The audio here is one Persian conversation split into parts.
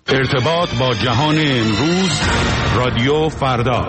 ارتباط با جهان امروز، رادیو فردا.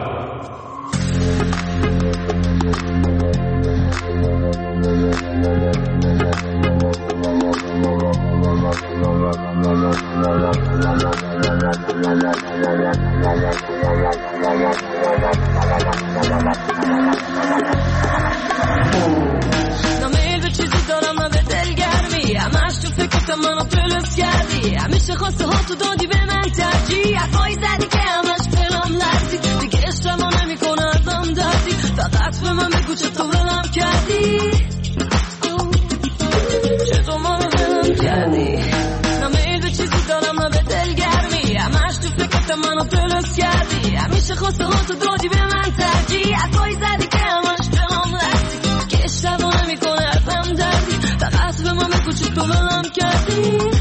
نمیل به چیزی دارم نه به دلگرمی، همش تو فکرت منو تلف کردی، همیشه خواسته ها تو دادی به من ترجیح، حرفایی زدی که همش فلام لرزی، دیگه عشقمو نمیکنه ازم دردی، فقط به من بگو چطور ولم کردی، چطور منو ولم کردی. نمیل به چیزی دارم نه به دلگرمی، همش تو فکرت منو تلف کردی، همیشه خواسته ها تو دادی به من ترجیح، حرفایی زدی که همش فلام لرزی، دیگه عشقمو نمیکنه ازم دردی، فقط به من بگو چطور ولم کردی.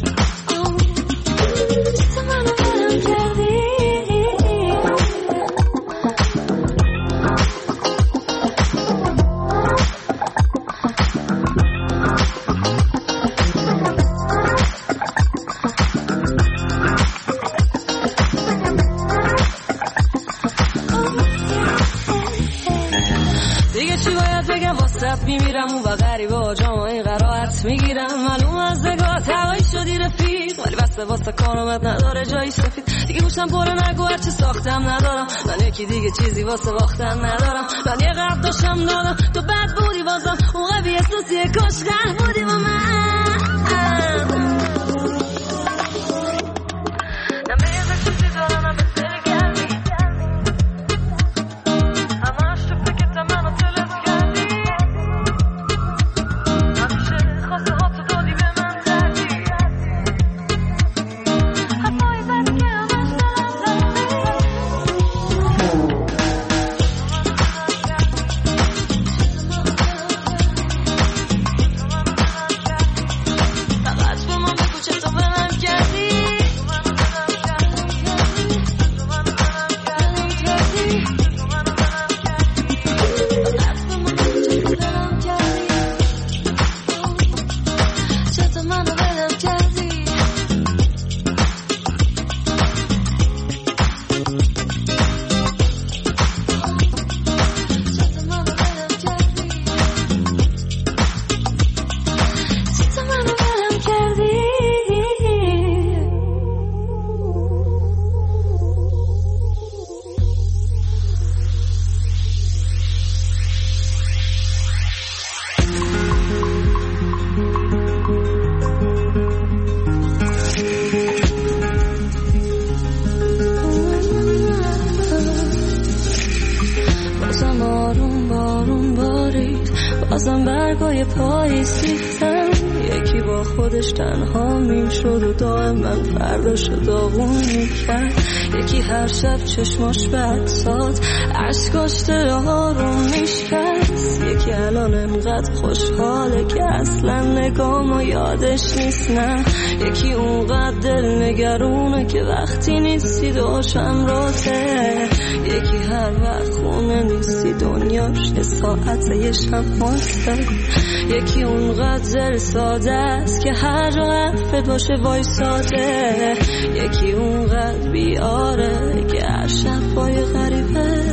میمیرم و غریبه جامعه قرارت میگیرم، معلوم از نگاه هوایی شدی رفیق، ولی بسته واسه کارامت نداره جایی سفید، دیگه گوشم پره نگو هرچی ساختم ندارم، من یکی دیگه چیزی واسه باختن ندارم، من یه قرد داشتم دادم تو بد بودی بازم اون قبی احساسیه کاش غرق بودی با من. بازم برگای پاییز ریختن، یکی با خودش تنها میم شد و دائم من فرداشو داغون میکرد، یکی هر شب چشماش بد ساد عشقاش دل ها رو میشکست، یکی الان انقدر خوشحاله که اصلا نگامو یادش نیست، نه یکی اونقدر دل نگرونه که وقتی نیستی دوشم راته، یکی هر وقت خونه نیستی دنیاش یه ساعت یه شب ماسته، یکی اونقدر زر ساده است که هر جا حرفت باشه وایساده، یکی اونقدر بیاره که هر شب با یه غریبه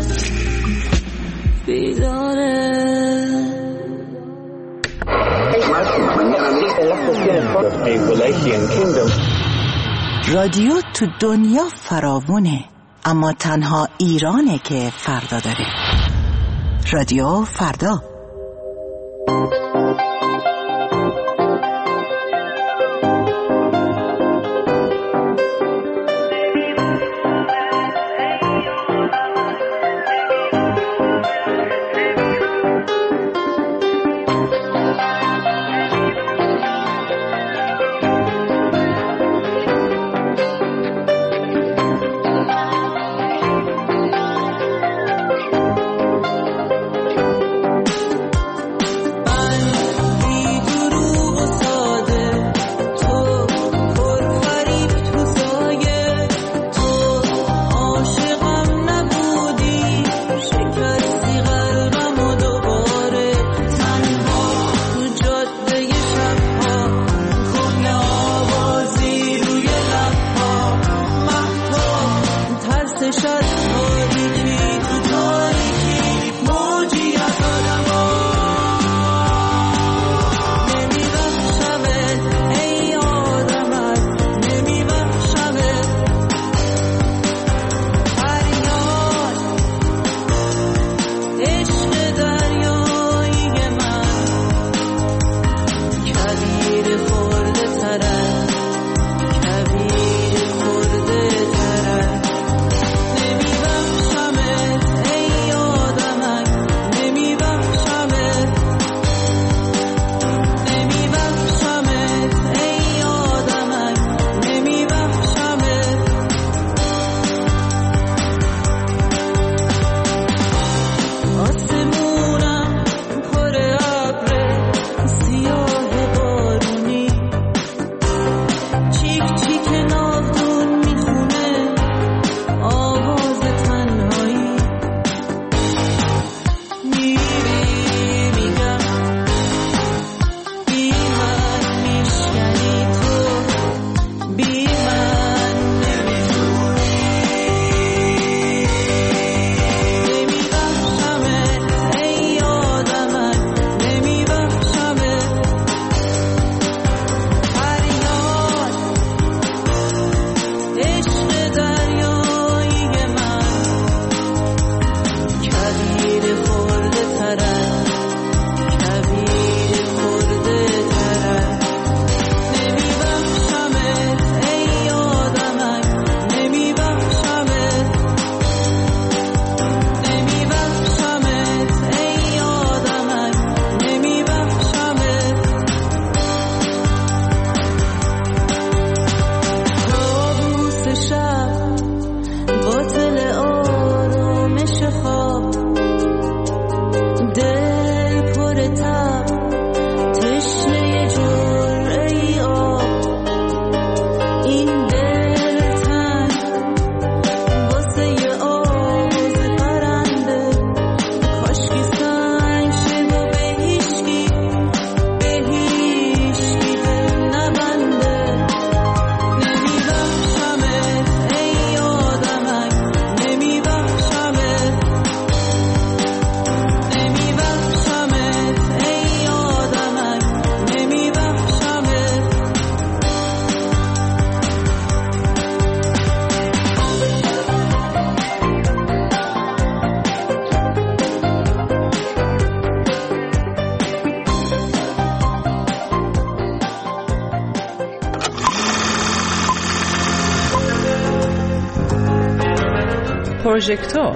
بیداره. رادیو تو دنیا فراوونه، اما تنها ایرانه که فردا داره. رادیو فردا. پروژکتور.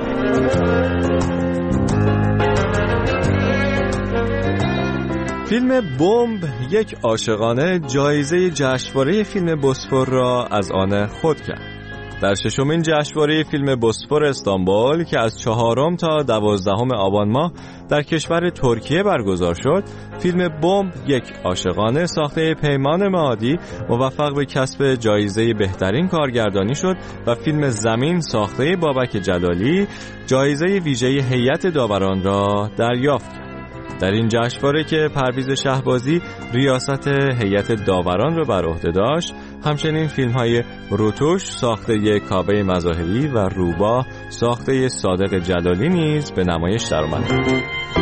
فیلم بمب یک عاشقانه جایزه جشنواره فیلم بوسفور را از آن خود کرد. در ششمین جشنواره فیلم بوسفور استانبول که از 4 تا 12 آبان ماه در کشور ترکیه برگزار شد، فیلم بمب یک عاشقانه ساخته پیمان معادی موفق به کسب جایزه بهترین کارگردانی شد و فیلم زمین ساخته بابک جلالی جایزه ویژه هیئت داوران را دریافت کرد. در این جشنواره که پرویز شهبازی ریاست هیئت داوران را بر عهده داشت، همچنین فیلم‌های روتوش ساخته کاوه مظاهری و روباه ساخته صادق جلالی نیز به نمایش درآمدند.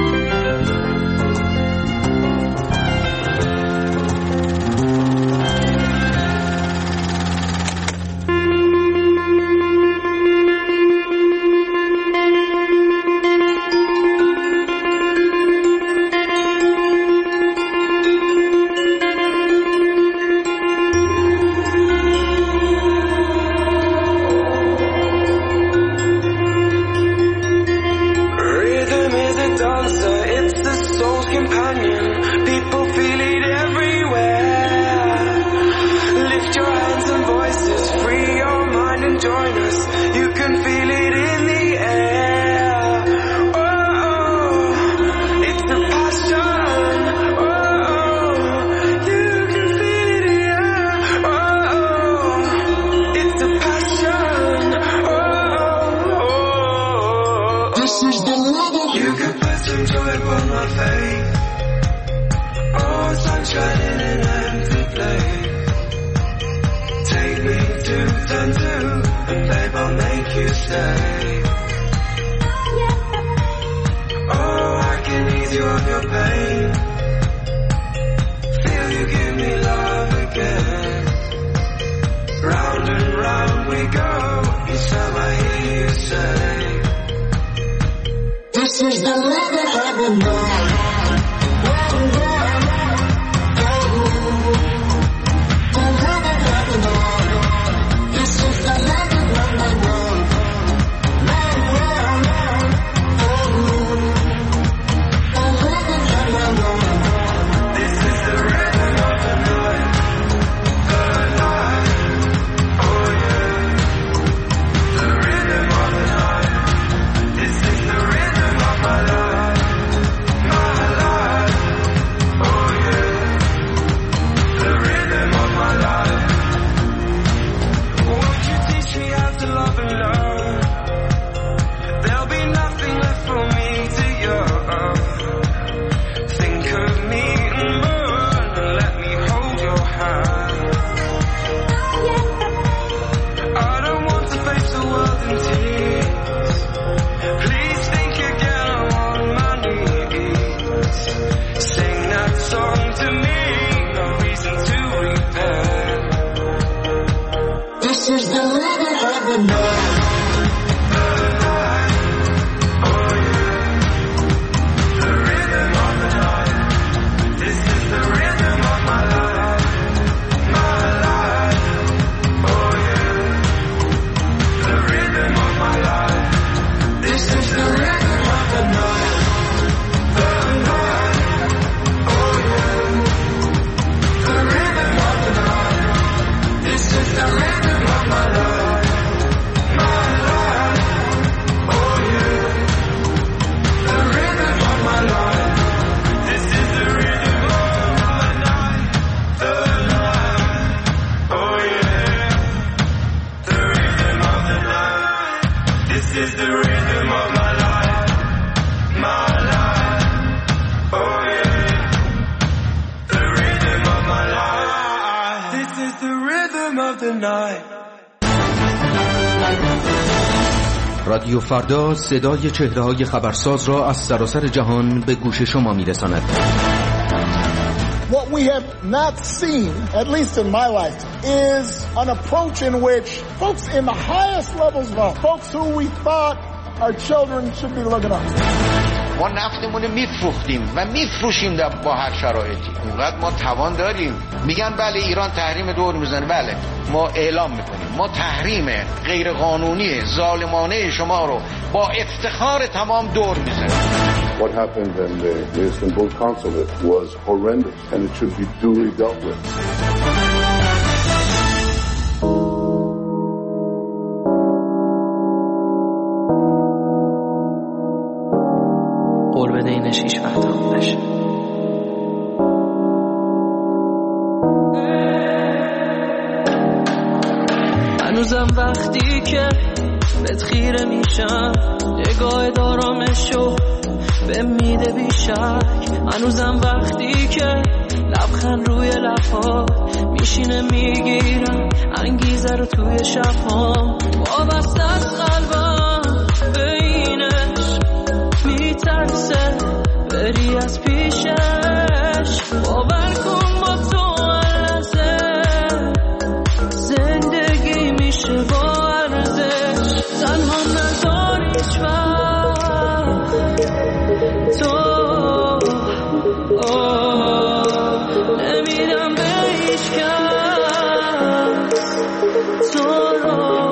رادیو فردا صدای چهره‌های خبرساز را از سراسر جهان به گوش شما می‌رساند. What we have not seen, at least in my life, is an approach in which folks in the highest levels of folks who we thought our children should be looking up to. ما نفتمون میفروختیم و میفروشیم با هر شرایطی. اونقدر ما توان داریم. میگن بله ایران تحریم دور میزنه. بله ما اعلام میکنیم ما تحریم غیر قانونی ظالمانه شما رو با افتخار تمام دور میزنیم. What happened in the Istanbul consulate was horrendous and it should be duly dealt with. قول بده اینش هیچ وقت تموم نشه. هنوزم وقتی که بهت خیره میشم نگاه دارامشو به میده بیشک. هنوزم وقتی که لبخند روی لبها میشینه میگیرم انگیزه رو توی شبها. وابسته از قلبم به اینش میترسه بری از پیشش. باور کن با تو لحظه زندگی میشه با ارزش. تنها نذار هیچ وقت تو نمیدم به هیچ کس تو رو.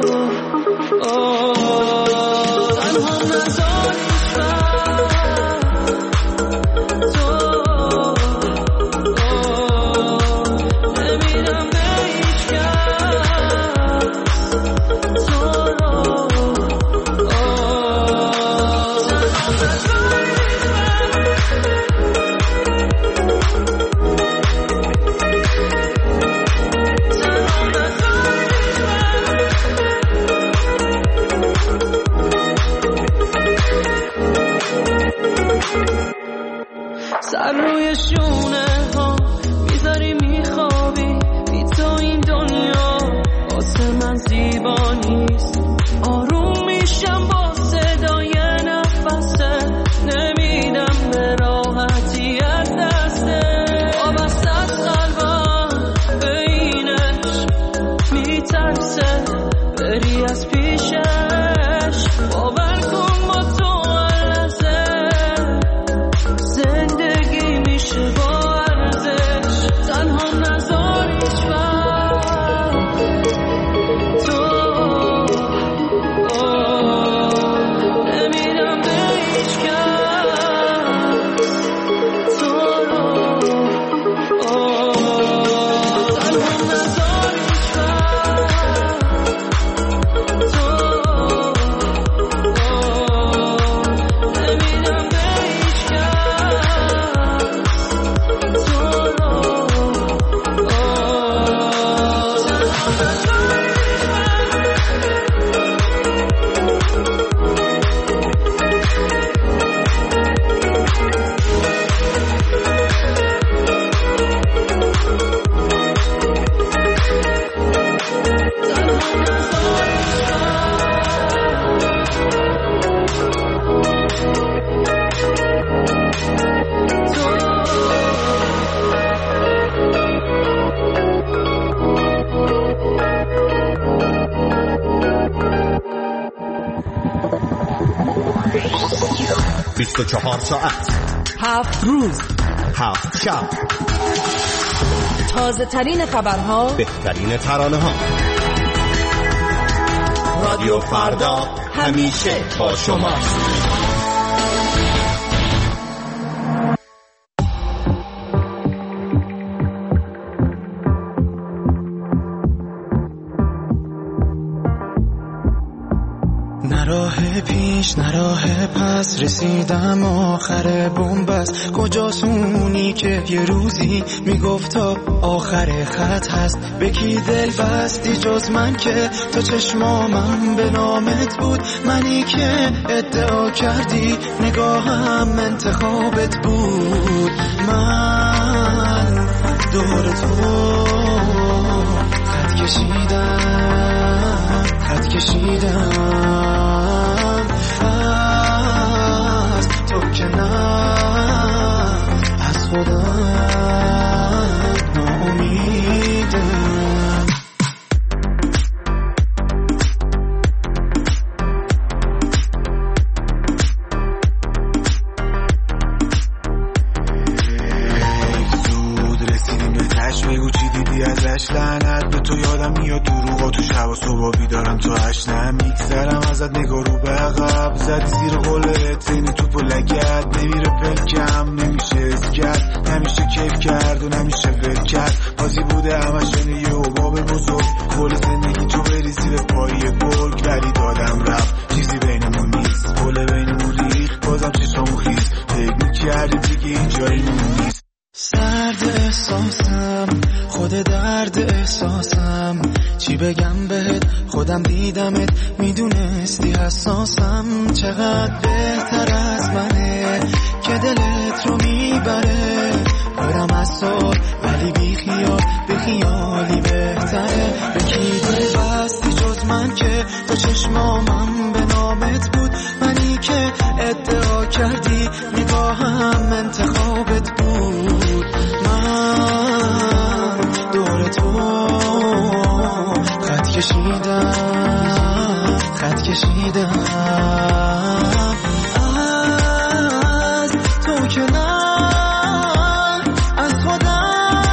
تنها نذار هیچ وقت تو نمیدم به هیچ کس تو رو. سر روی شونه ها میذاری میخوابی بی تو این دنیا واسه من زیبا نیست. آروم میشم با صدای نفسه نمیدم به راحتی از دسته. وابسته از قلبم به اینش میترسه بری از پیشش. باور کن با تو لحظه زندگی میشه با ارزش. تنها نذار هیچ وقت تو نمیدم به هیچ کس تو رو. تنها نذار هیچ وقت تو نمیدم به هیچ کس تو رو. چهار ساعت 7 روز 7 شب تازه ترین خبرها بهترین ترانه ها رادیو فردا همیشه با شما. نه راه پیش نه راه پس رسیدم آخر بنبست. کجاست اونی که یه روزی میگفت تا آخر خط هست؟ به کی دل بستی جز من که تا چشمامم به نامت بود؟ منی که ادعا کردی نگاهم انتخابت بود. من دور تو خط کشیدم از تو که نه از خودم ناامیدم. تو یادم میاد دروغا تو شب و صبح بیدارم تو هشتم میگذرم ازت نگاه رو به عقب زدی زیر قلت زین توپ و لگت نمیره پلکم نمیشه اسکت نمیشه کیف کرد و نمیشه ول کرد بازی بوده همشون یه حباب بزرگ کل زندگی تو بری زیر پایی گرگ ولی دادم رفت چیزی بینمون نیست پله بینمون ریخت بازم چشممون خیز فکر میکردی دیگه این جاییمون نیست سرد احساسم خود درد احساسم چی بگم بهت خودم دیدمت میدونستی حساسم چقدر بهتر از منه که دلت رو میبره برم از سال ولی بی خیالی بهتره به کی دل بستی جز من که تو چشمامم به نامت بود منی که ادعا کردی نگاهم انتخابت بود من دور تو خط کشیدم از تو که نه از خودم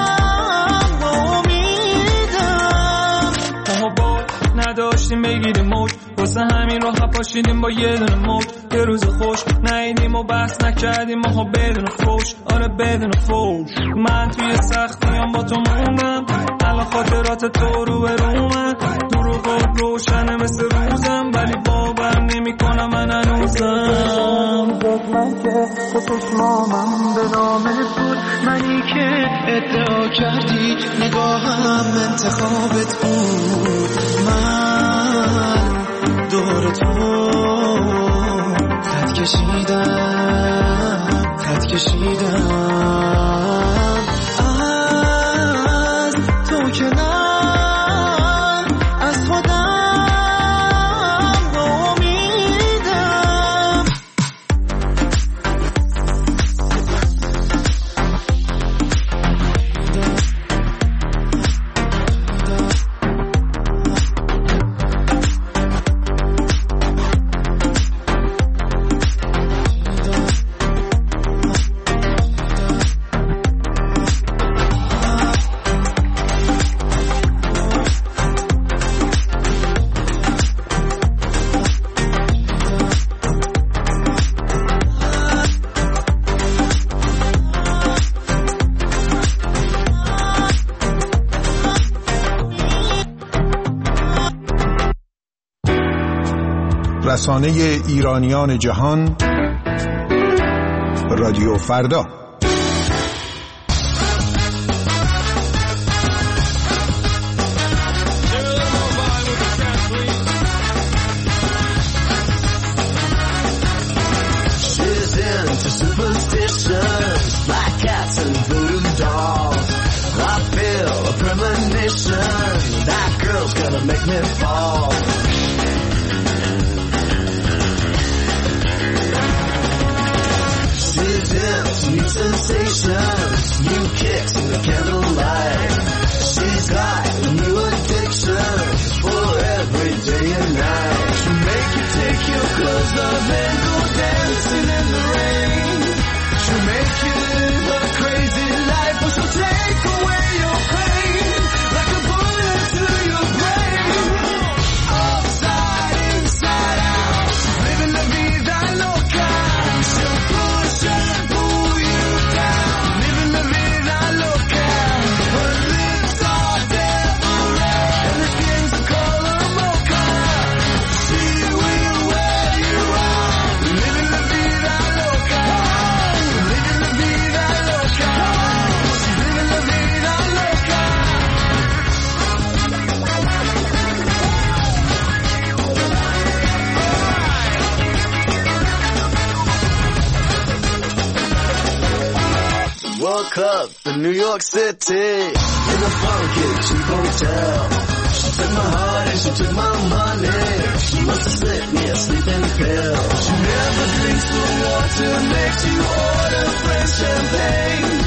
ناامیدم ما با نداشتیم بگیریم موج واسه همین راه پاشیدیم با یه دونه موج یه روز خوش نایدیم و بحث نکردیم ماها بدون فوش آره بدون فوش من توی سختیام با تو موندم الان خاطرات تو رو به رومن دروغات روشنه مثل روزم ولی باور نمی کنم من هنوزم من که خودش مامم به نامت بود منی که ادعا کردی نگاهم انتخابت بود من دور تو خط کشیدم از تو که نه از خودم ناامیدم رسانه ایرانیان جهان رادیو فردا sensations, new kicks in the candlelight. She's got a new addiction for every day and night. She'll make you take your clothes off and go dancing in the rain. She'll make you live a crazy life, but she'll take away your pain like a bullet to your brain. Upside, inside out, living la vida loca. She'll push and pull you down, living la vida loca. Her lips are devil red and her skin's the color mocha. She will wear you out, living la vida loca, living la vida loca. She's living la vida loca. Woke up in New York City in a funky cheap hotel. She took my heart and she took my money. She must have slipped me a sleeping pill. She never drinks the water, makes you order French champagne.